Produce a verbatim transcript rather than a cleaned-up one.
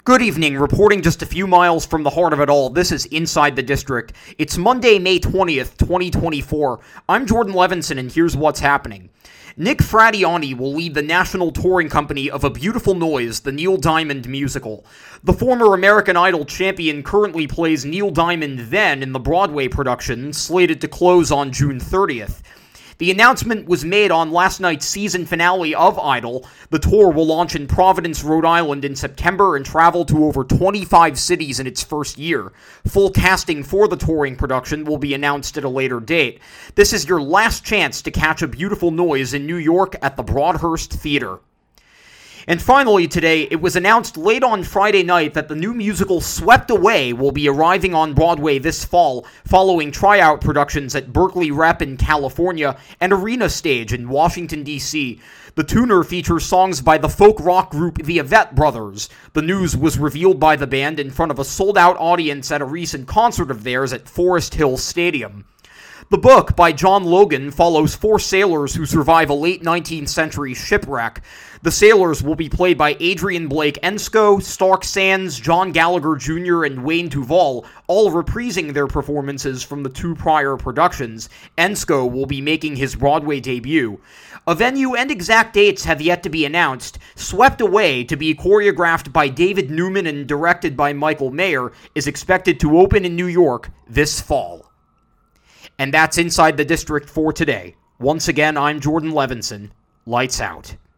Good evening, reporting just a few miles from the heart of it all, this is Inside the District. It's Monday, May twentieth, twenty twenty-four. I'm Jordan Levinson, and here's what's happening. Nick Fradiani will lead the national touring company of A Beautiful Noise, the Neil Diamond musical. The former American Idol champion currently plays Neil Diamond then in the Broadway production, slated to close on June thirtieth. The announcement was made on last night's season finale of Idol. The tour will launch in Providence, Rhode Island in September and travel to over twenty-five cities in its first year. Full casting for the touring production will be announced at a later date. This is your last chance to catch A Beautiful Noise in New York at the Broadhurst Theater. And finally today, it was announced late on Friday night that the new musical Swept Away will be arriving on Broadway this fall, following tryout productions at Berkeley Rep in California and Arena Stage in Washington, D C The tuner features songs by the folk rock group The Avett Brothers. The news was revealed by the band in front of a sold-out audience at a recent concert of theirs at Forest Hill Stadium. The book, by John Logan, follows four sailors who survive a late nineteenth century shipwreck. The sailors will be played by Adrian Blake Ensko, Stark Sands, John Gallagher Junior, and Wayne Duvall, all reprising their performances from the two prior productions. Ensko will be making his Broadway debut. A venue and exact dates have yet to be announced. Swept Away, to be choreographed by David Newman and directed by Michael Mayer, is expected to open in New York this fall. And that's Inside the District for today. Once again, I'm Jordan Levinson. Lights out.